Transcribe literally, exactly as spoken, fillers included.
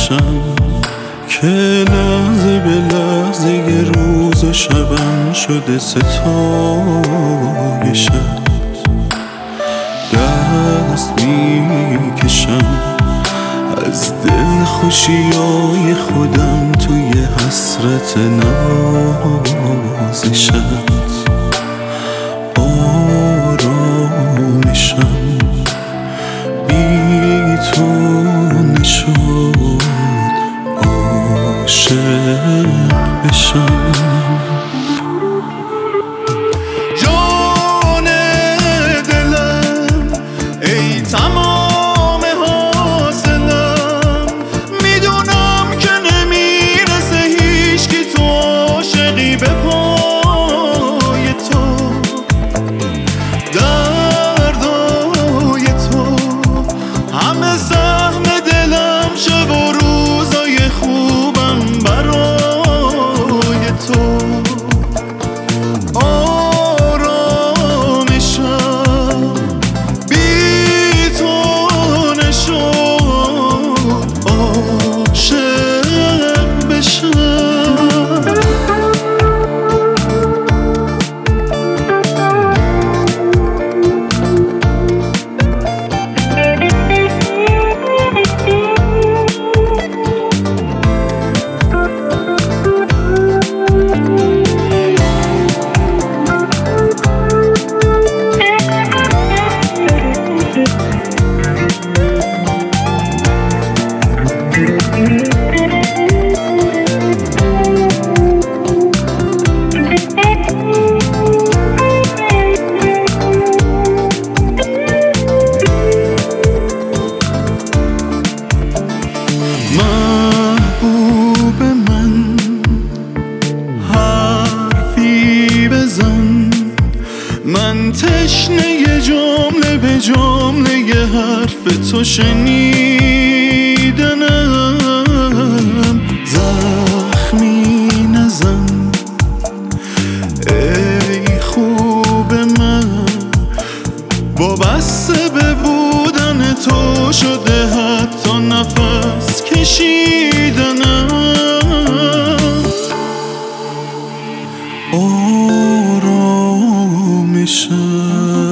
آرامشم که لحظه به لحظه یه روز و شبم شده ستایشت. دست میکشم از دل خوشیای خودم توی حسرت نوازشت. آرامشم بی تو نشد عاشق بشم. جان دلم ای تمام حاصلم، میدونم که نمیرسه هیچکی تو عاشقی به پای تو. دردای تو همه سهم دلم، شب و روزای خوبم برای تو. آرامشم بی تو نشد عاشق بشم. محبوب من حرفی بزن، من تشنه جمله به جمله ی حرف تو شنیدنم. زخمی نزن ای خوب من، وابسته به بودن تو شده حتی نفس کشیدنم. آرامشم